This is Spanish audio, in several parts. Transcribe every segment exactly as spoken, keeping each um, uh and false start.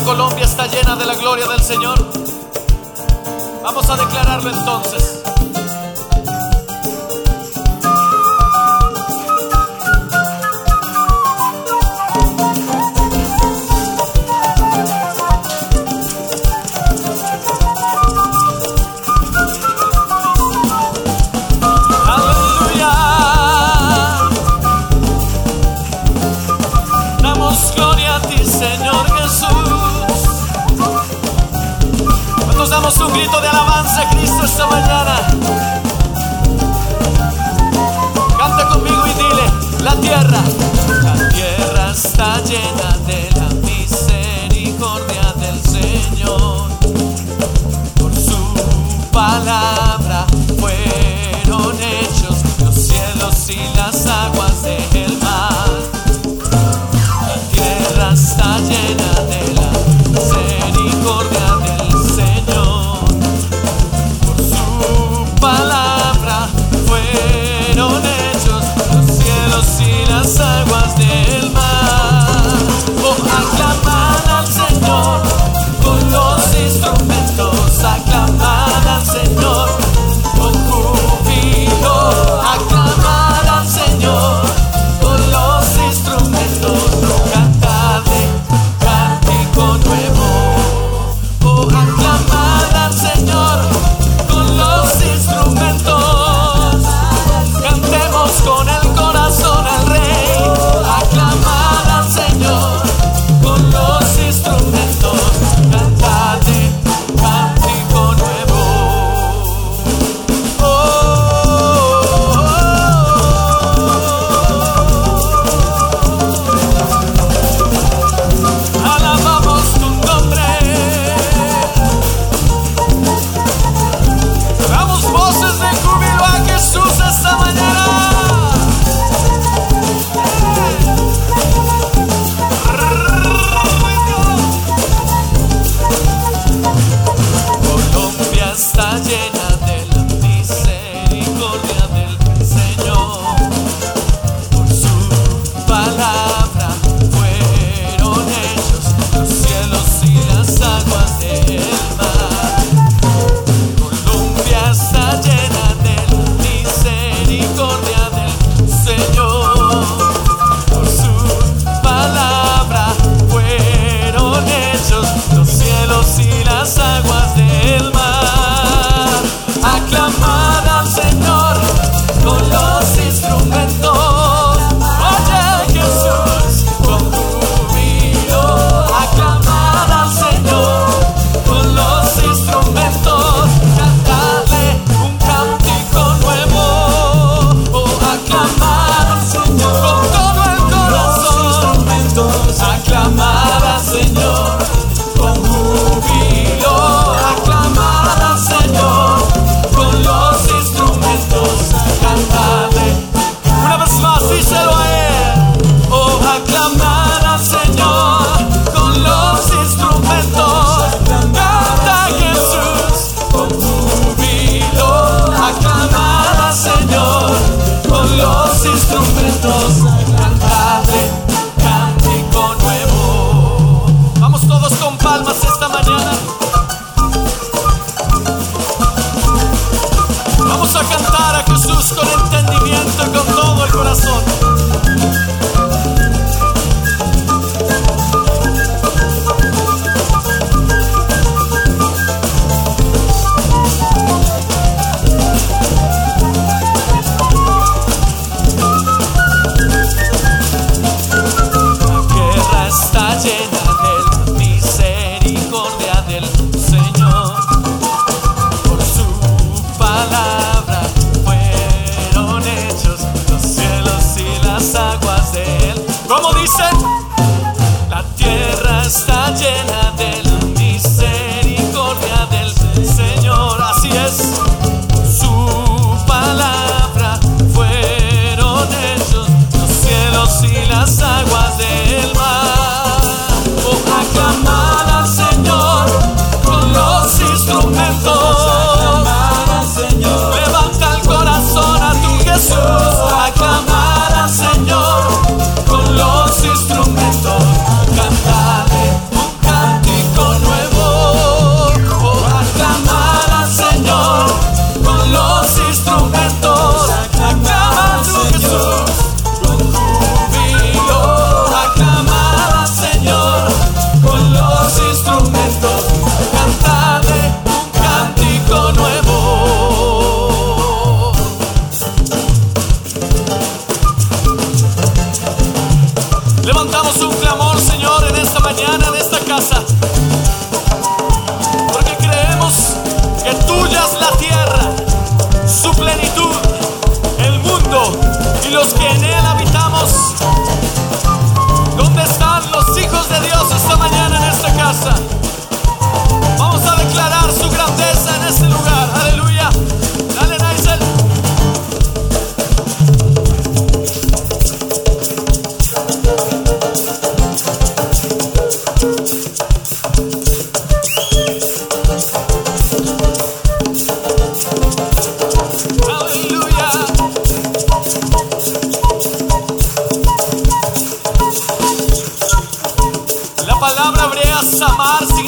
Colombia está llena de la gloria del Señor. Vamos a declararlo entonces. Aleluya. Damos gloria a ti, Señor Jesús. ¿Cuántos damos un grito de alabanza a Cristo esta mañana? Canta conmigo y dile: la tierra, la tierra está llena de la misericordia del Señor. Por su palabra fueron hechos los cielos y las aguas del mar. La tierra está llena de la misericordia del Señor. Por su palabra fueron hechos los cielos y las aguas del mar.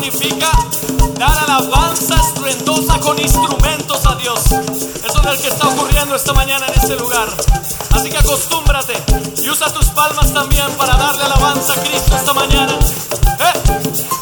significa dar alabanza estruendosa con instrumentos a Dios. Eso es lo que está ocurriendo esta mañana en este lugar. Así que acostúmbrate y usa tus palmas también para darle alabanza a Cristo esta mañana. ¡Eh!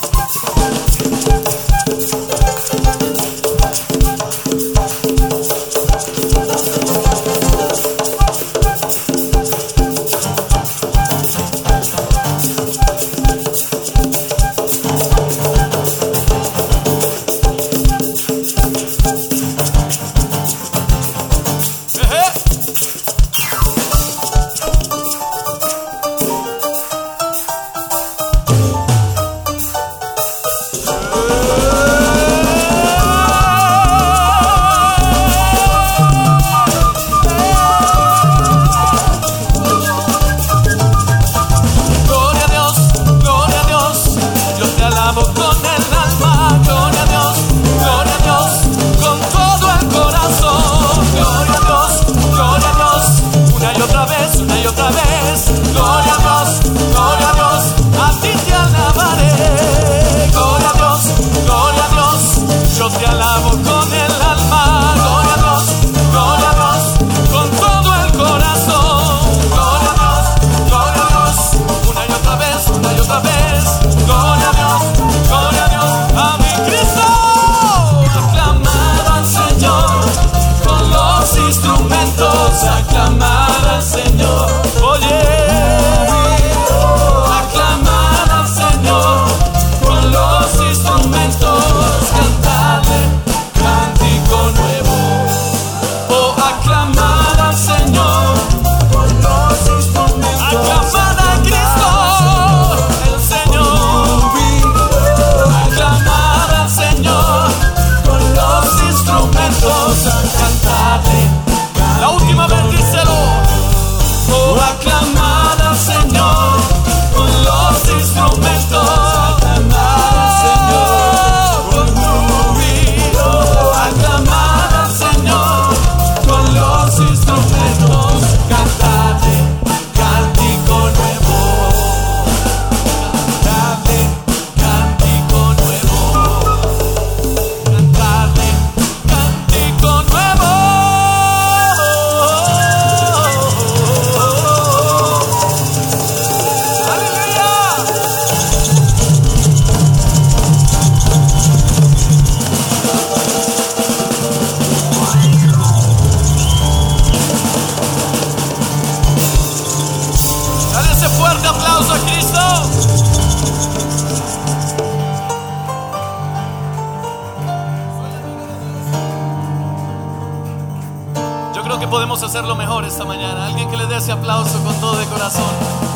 Podemos hacerlo mejor esta mañana. Alguien que le dé ese aplauso con todo de corazón.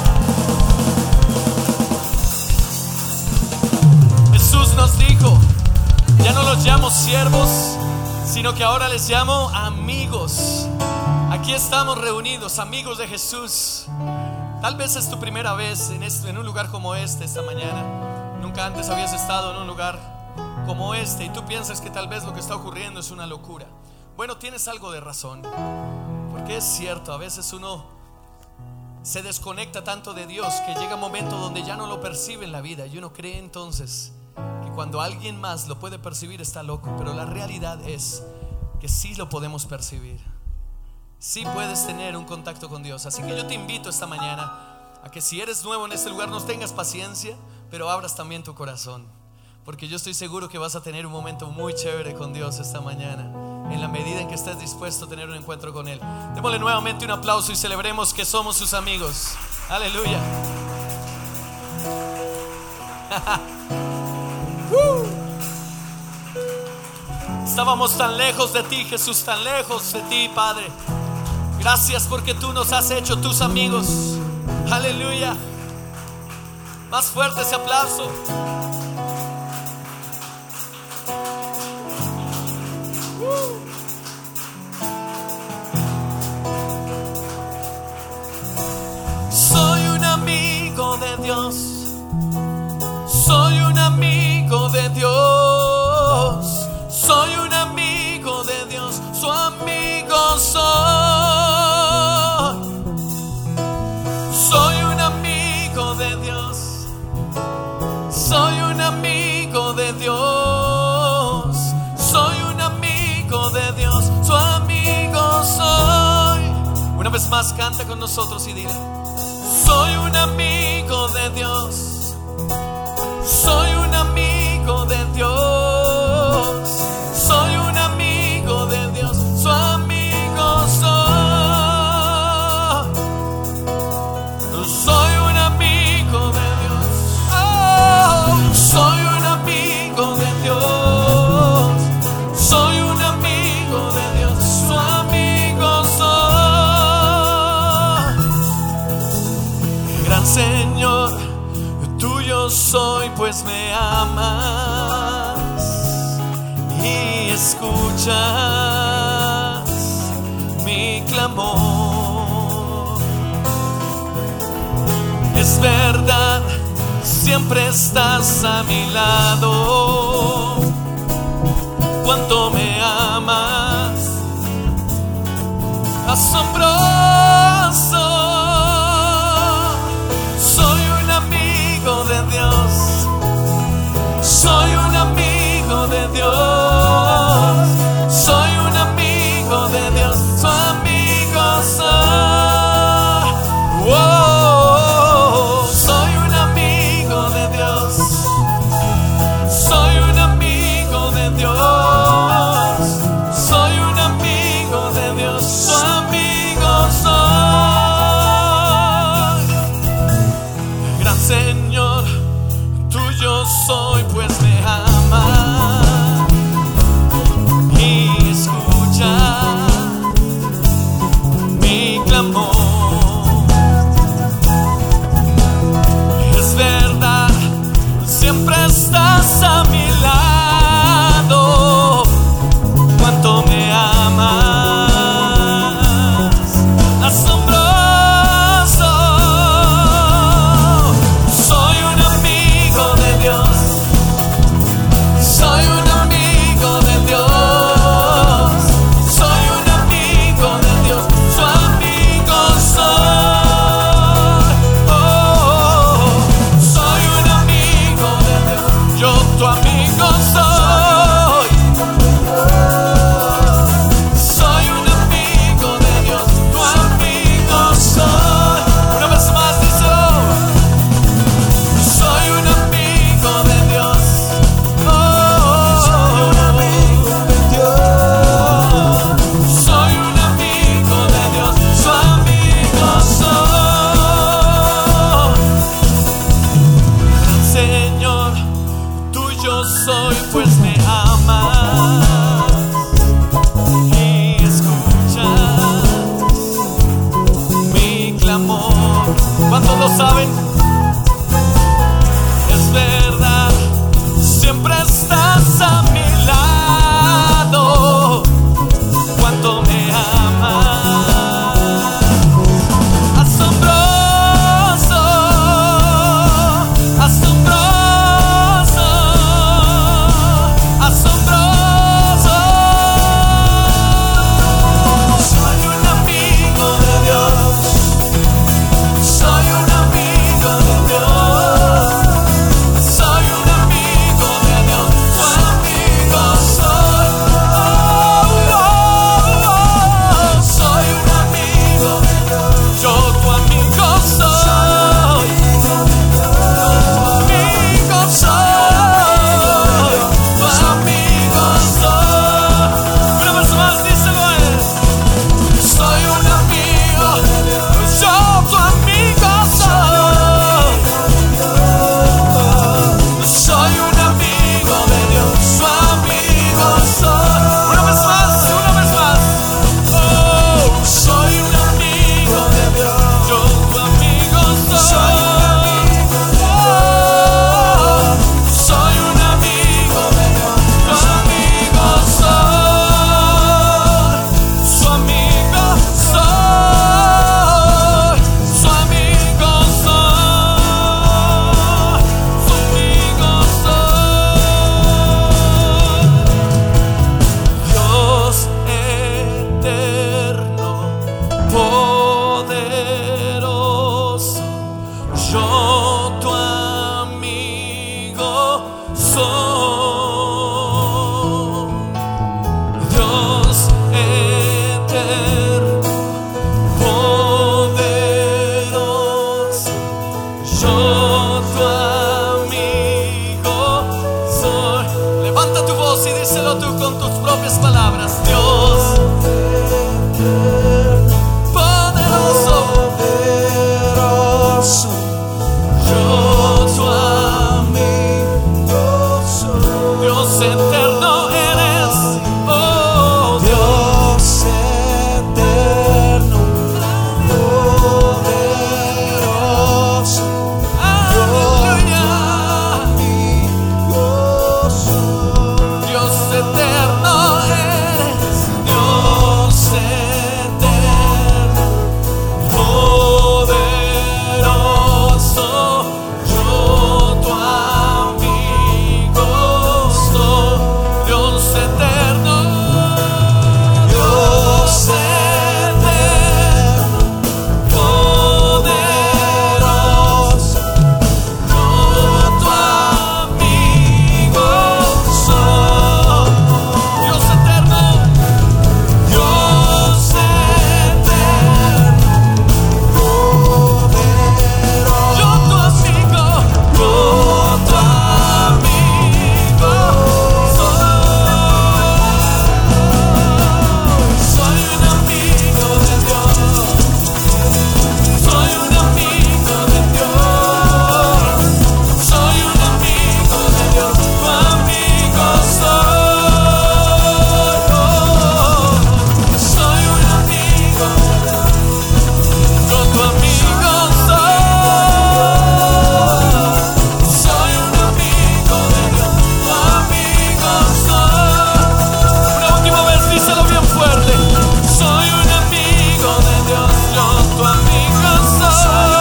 Jesús nos dijo: ya no los llamo siervos, sino que ahora les llamo amigos. Aquí estamos reunidos, amigos de Jesús. Tal vez es tu primera vez en, este, en un lugar como este esta mañana. Nunca antes habías estado en un lugar como este y tú piensas que tal vez lo que está ocurriendo es una locura. Bueno, tienes algo de razón, porque es cierto, a veces uno se desconecta tanto de Dios que llega un momento donde ya no lo percibe en la vida y uno cree entonces que cuando alguien más lo puede percibir está loco. Pero la realidad es que sí lo podemos percibir, sí puedes tener un contacto con Dios. Así que yo te invito esta mañana a que, si eres nuevo en este lugar, nos tengas paciencia, pero abras también tu corazón, porque yo estoy seguro que vas a tener un momento muy chévere con Dios esta mañana, en la medida en que estés dispuesto a tener un encuentro con Él. Démosle nuevamente un aplauso y celebremos que somos sus amigos. Aleluya. Estábamos tan lejos de ti, Jesús, tan lejos de ti, Padre. Gracias porque tú nos has hecho tus amigos. Aleluya. Más fuerte ese aplauso. Soy un amigo de Dios, soy un amigo de Dios, soy un amigo de Dios, su amigo soy. Soy un amigo de Dios, soy un amigo de más, canta con nosotros y dile: soy un amigo de Dios, soy un amigo de Dios, soy un amigo de Dios, su amigo soy, soy un amigo de Dios, oh, soy un amigo de Dios, soy un amigo de Dios, su amigo soy. Gran Señor, tuyo soy, pues me amas y escuchas mi clamor. Es verdad, siempre estás a mi lado. Cuánto me amas, asombroso. Soy un amigo de Dios, soy un amigo de Dios, soy un amigo de Dios, su amigo soy. Oh, soy un amigo de Dios, soy un amigo de Dios, soy un amigo de Dios, su amigo con tus propias palabras. Dios poderoso, poderoso, yo tu amigo soy. Dios eterno eres, oh Dios eterno, poderoso, aleluya. Dios eterno eres, Dios eterno, poderoso, yo tu amigo soy. Dios eterno, Dios eterno, poderoso, yo tu amigo soy. Dios eterno, Dios eterno, poderoso, yo tu amigo, yo tu amigo soy. Soy un amigo de Dios, soy un amigo de Dios, soy un amigo de Dios, tu amigo soy. Soy un amigo de Dios, yo tu amigo soy. Soy un amigo de Dios, tu amigo soy. Una última vez, díselo bien fuerte. Soy un amigo de Dios, yo tu amigo soy.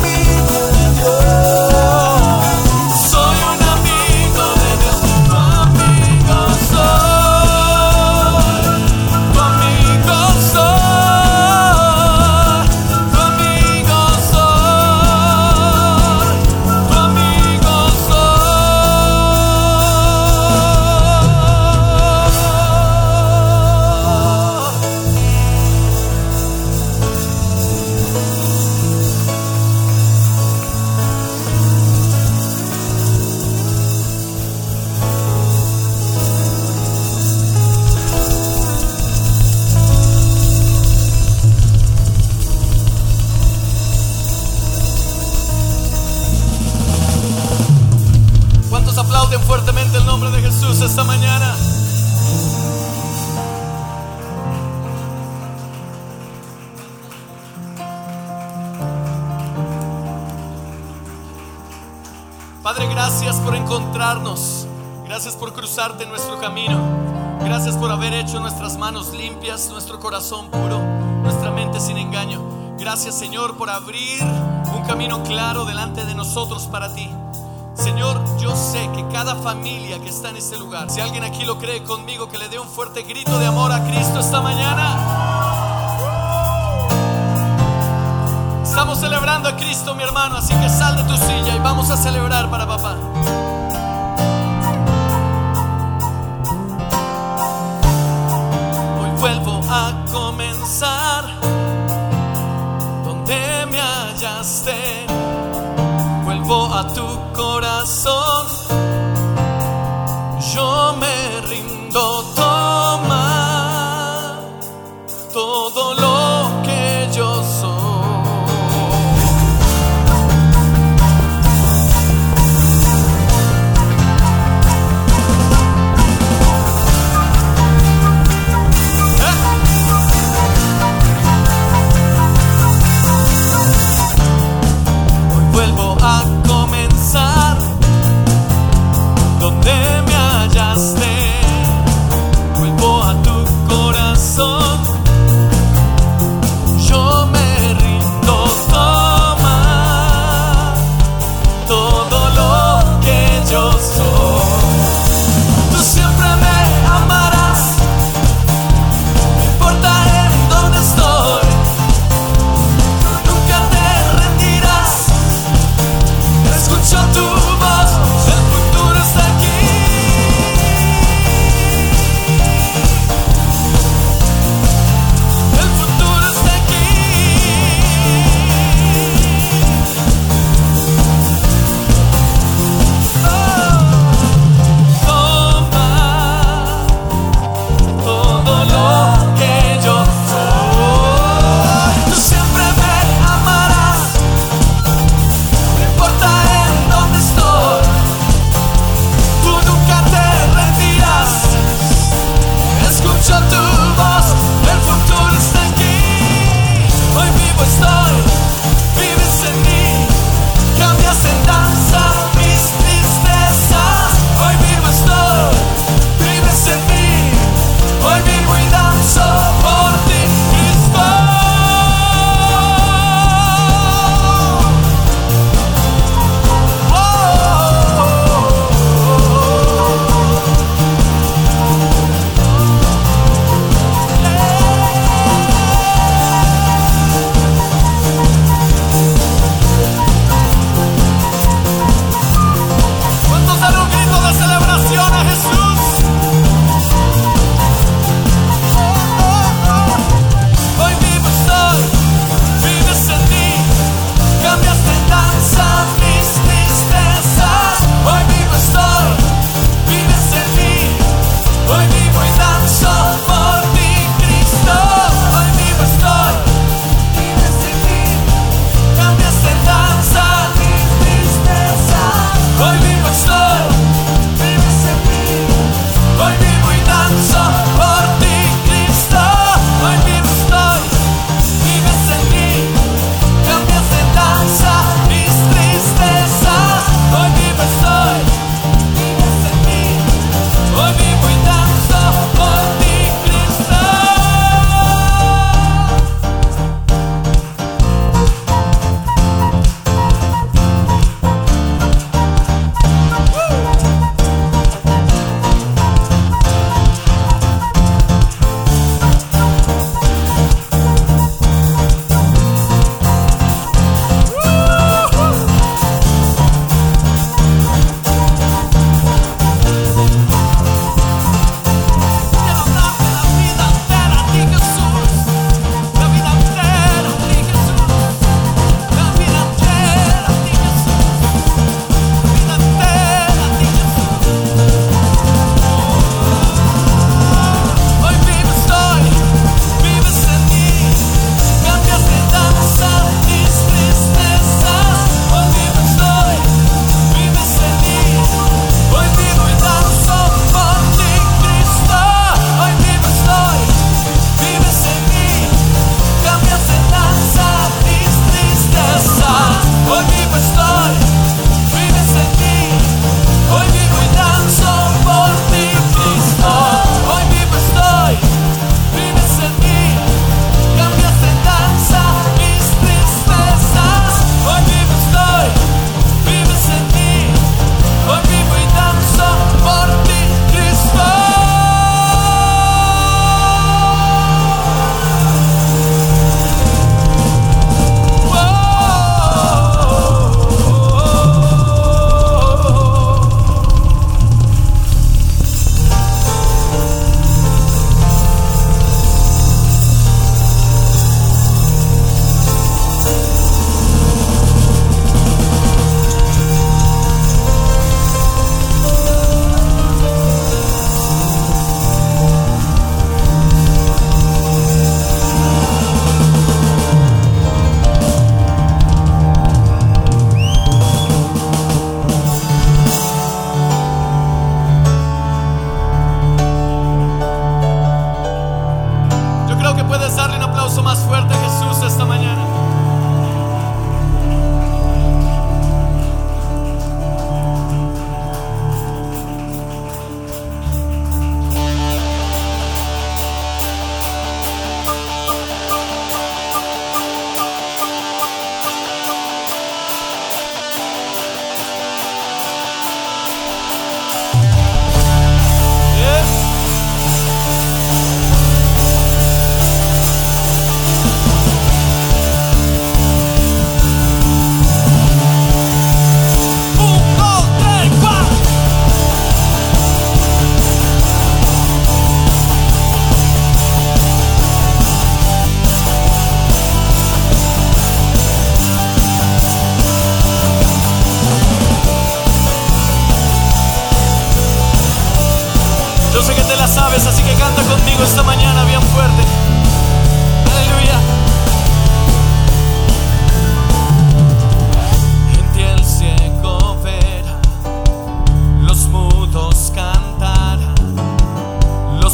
Soy un amigo de Dios, tu amigo soy. Tu amigo soy. Tu amigo soy. Tu amigo ¿Cuántos aplauden fuertemente el nombre de Jesús esta mañana? Padre, gracias por encontrarnos. Gracias por cruzarte en nuestro camino. Gracias por haber hecho nuestras manos limpias, nuestro corazón puro, nuestra mente sin engaño. Gracias, Señor, por abrir un camino claro delante de nosotros para ti. Señor, yo sé que cada familia que está en este lugar, si alguien aquí lo cree conmigo, que le dé un fuerte grito de amor a Cristo esta mañana. Estamos celebrando a Cristo, mi hermano, así que sal de tu silla y vamos a celebrar para papá. Hoy vuelvo a comenzar donde me hallaste. Vuelvo a tu corazón, yo me rindo, toma todo lo que yo soy. Donde me hallaste, vuelvo a tu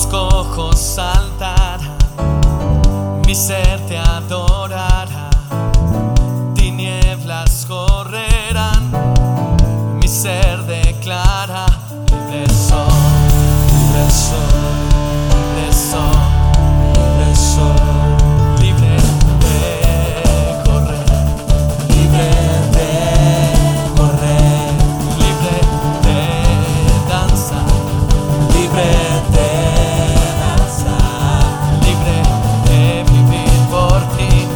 cojos saltarán, mi ser te adorará, tinieblas correrán, mi ser declara, libre soy, libre soy, libre soy, libre soy, libre de correr, libre de correr, libre de danzar, libre de danzar, libre de vivir por ti,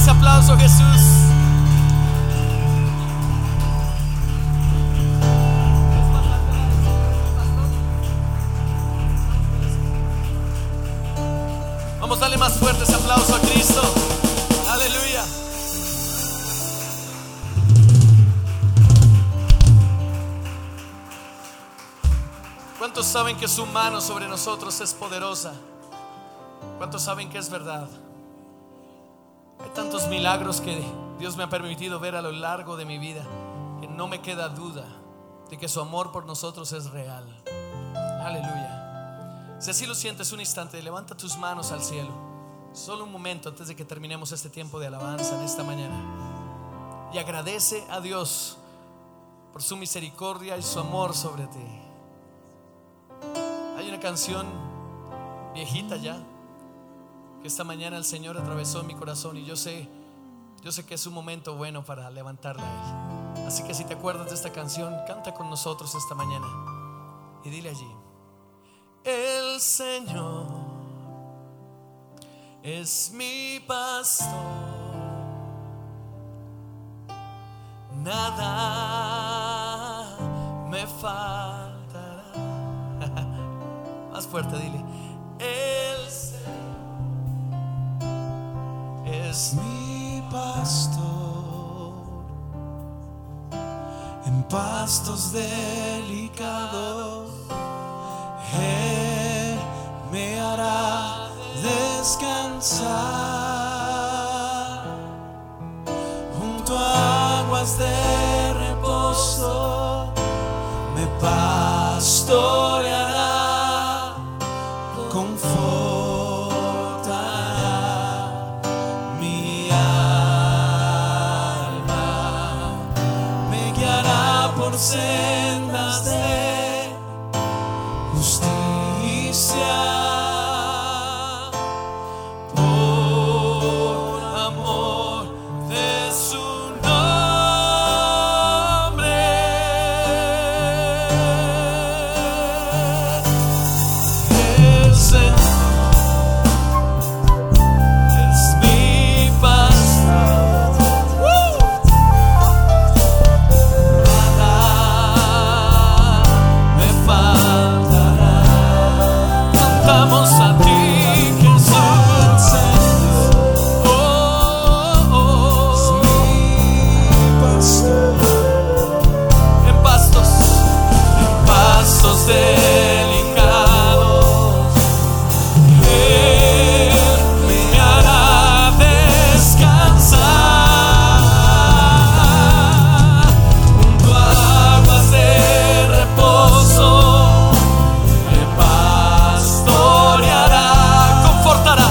ese aplauso, Jesús. Vamos a darle más fuerte ese aplauso a Cristo. Aleluya. ¿Cuántos saben que su mano sobre nosotros es poderosa? ¿Cuántos saben que es verdad? Hay tantos milagros que Dios me ha permitido ver a lo largo de mi vida, que no me queda duda de que su amor por nosotros es real. Aleluya. Si así lo sientes, un instante, levanta tus manos al cielo. Solo un momento antes de que terminemos este tiempo de alabanza en esta mañana. Y agradece a Dios por su misericordia y su amor sobre ti. Hay una canción viejita ya que esta mañana el Señor atravesó mi corazón, y yo sé, yo sé que es un momento bueno para levantarla a Él. Así que si te acuerdas de esta canción, canta con nosotros esta mañana y dile allí: el Señor es mi pastor, nada me faltará. Más fuerte, dile: el Señor es mi pastor, en pastos delicados Él me hará descansar, junto a aguas de reposo me pastoreará, confortará mi alma, me guiará por sendas de justicia, por amor de su nombre. El Señor es mi pastor, nada me faltará. Cantamos a ti, Jesús. Oh, oh, oh. En pastos, en pastos delicados Él me hará descansar, junto a aguas de reposo me pastoreará, confortará,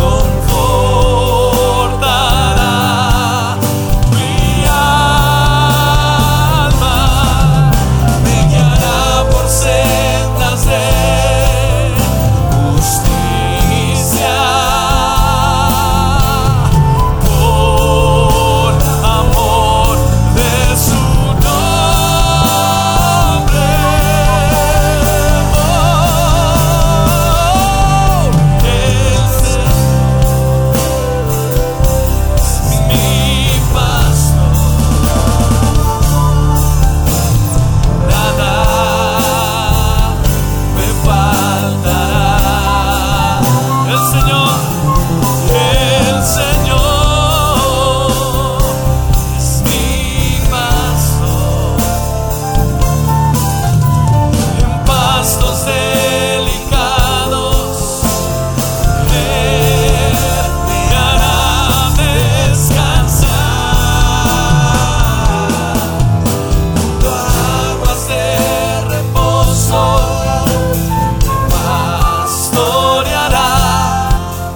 confortará mi alma, me guiará por sendas de justicia, por amor de su nombre. Oh, el Señor es mi pastor, nada me faltará. El Señor, el Señor es mi pastor, en pastos delicados Él me hará descansar, junto a aguas de reposo me pastoreará,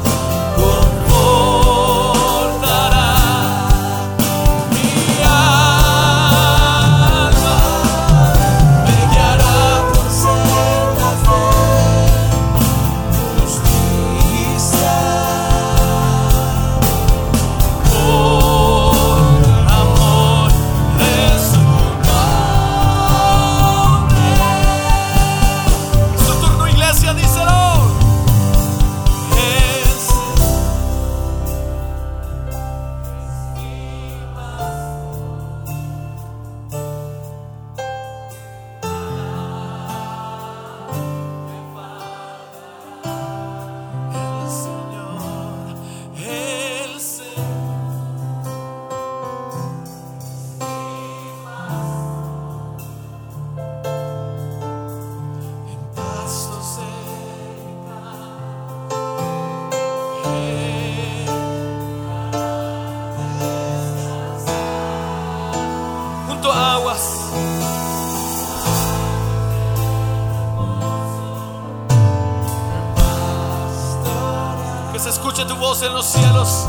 Que se escuche tu voz en los cielos.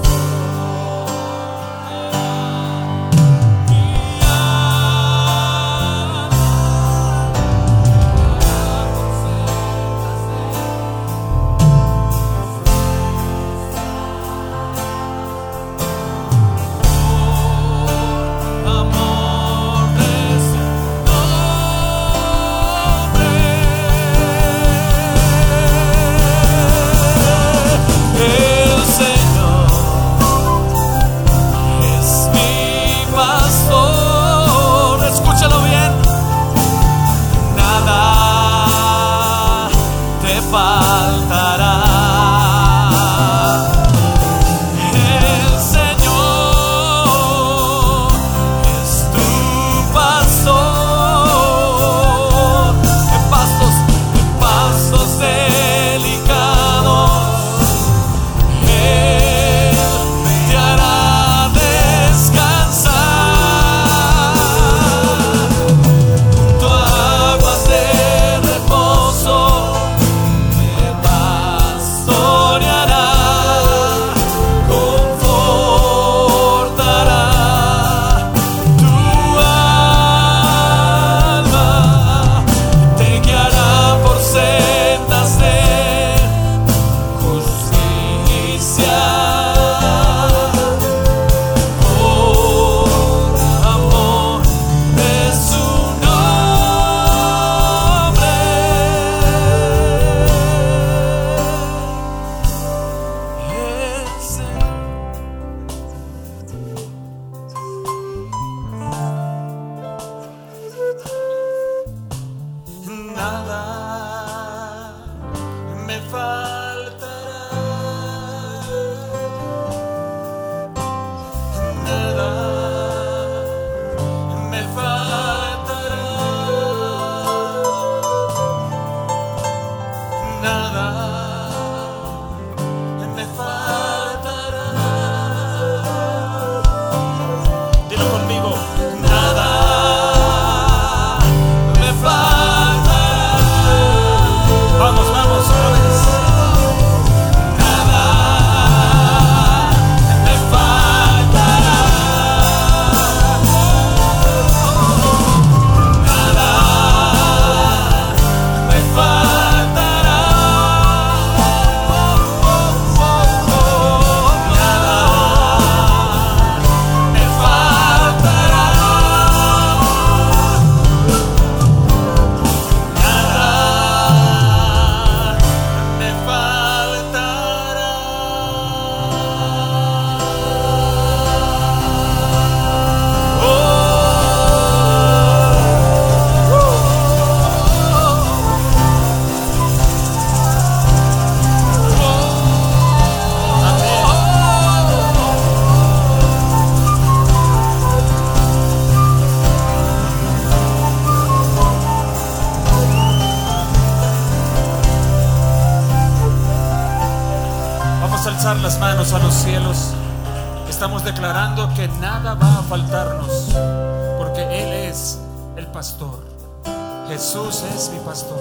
Las manos a los cielos. Estamos declarando que nada va a faltarnos, porque Él es el pastor. Jesús es mi pastor.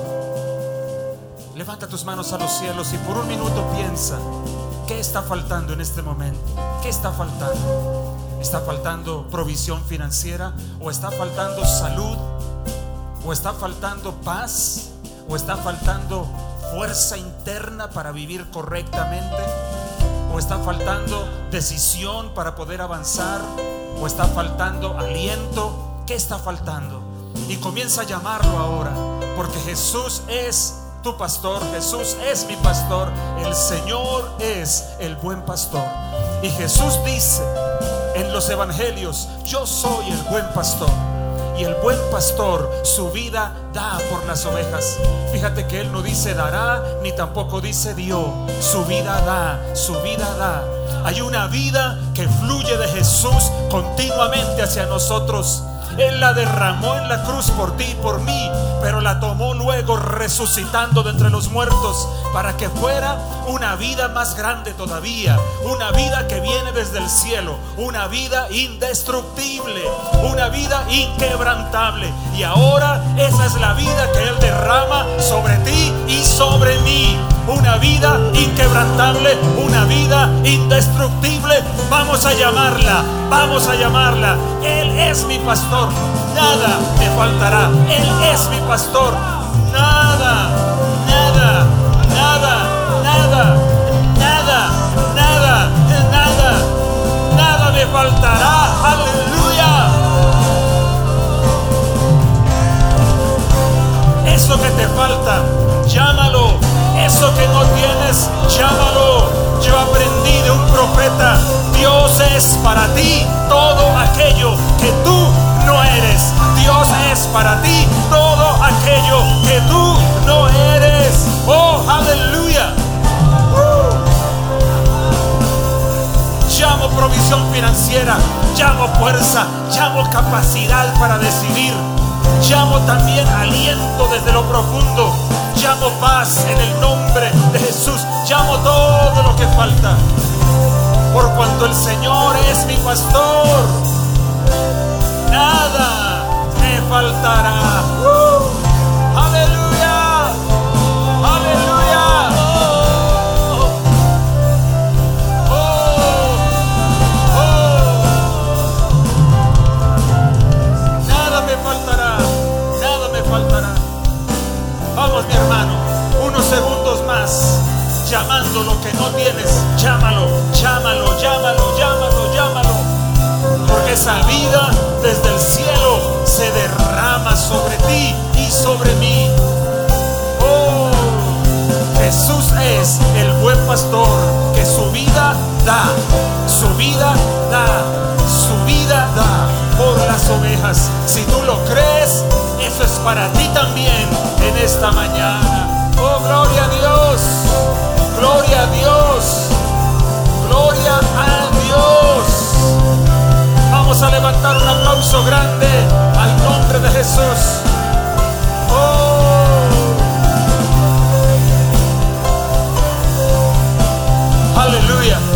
Levanta tus manos a los cielos y por un minuto piensa: ¿qué está faltando en este momento? ¿Qué está faltando? ¿Está faltando provisión financiera? ¿O está faltando salud? ¿O está faltando paz? ¿O está faltando fuerza interna para vivir correctamente? ¿O está faltando decisión para poder avanzar? ¿O está faltando aliento? ¿Qué está faltando? Y comienza a llamarlo ahora, porque Jesús es tu pastor. Jesús es mi pastor. El Señor es el buen pastor. Y Jesús dice en los evangelios: yo soy el buen pastor, y el buen pastor su vida da por las ovejas. Fíjate que Él no dice dará, ni tampoco dice dio. Su vida da, su vida da. Hay una vida que fluye de Jesús continuamente hacia nosotros. Él la derramó en la cruz por ti y por mí, pero la tomó luego resucitando de entre los muertos, para que fuera una vida más grande todavía, una vida que viene desde el cielo, una vida indestructible, una vida inquebrantable. Y ahora esa es la vida que Él derrama sobre ti y sobre mí. una vida inquebrantable, una vida indestructible. Vamos a llamarla, vamos a llamarla. Él es mi pastor, nada me faltará. Él es mi pastor, nada, nada, nada, nada, nada, nada, nada, nada me faltará. Aleluya. Eso que te falta, llámalo. Eso que no tienes, llámalo. Yo aprendí de un profeta: Dios es para ti todo aquello que tú no eres. Dios es para ti todo aquello que tú no eres. Oh, aleluya. uh. Llamo provisión financiera, llamo fuerza, llamo capacidad para decidir, llamo también aliento desde lo profundo, llamo paz en el nombre de Jesús, llamo todo lo que falta, por cuanto el Señor es mi pastor, nada me faltará. ¡Uh! ¡Aleluya! ¡Aleluya! ¡Oh! ¡Oh! Nada me faltará, nada me faltará. Vamos, mi hermano, unos segundos más, llamando lo que no tienes. Llámalo, llámalo, llámalo, llámalo, llámalo. Porque esa vida desde el cielo se derrama sobre ti y sobre mí. Oh, Jesús es el buen pastor que su vida da, su vida da, su vida da por las ovejas. Si tú lo crees, eso es para ti también en esta mañana. Oh, gloria a Dios, gloria a Dios, gloria a Dios. Vamos a levantar un aplauso grande al nombre de Jesús. Oh, aleluya.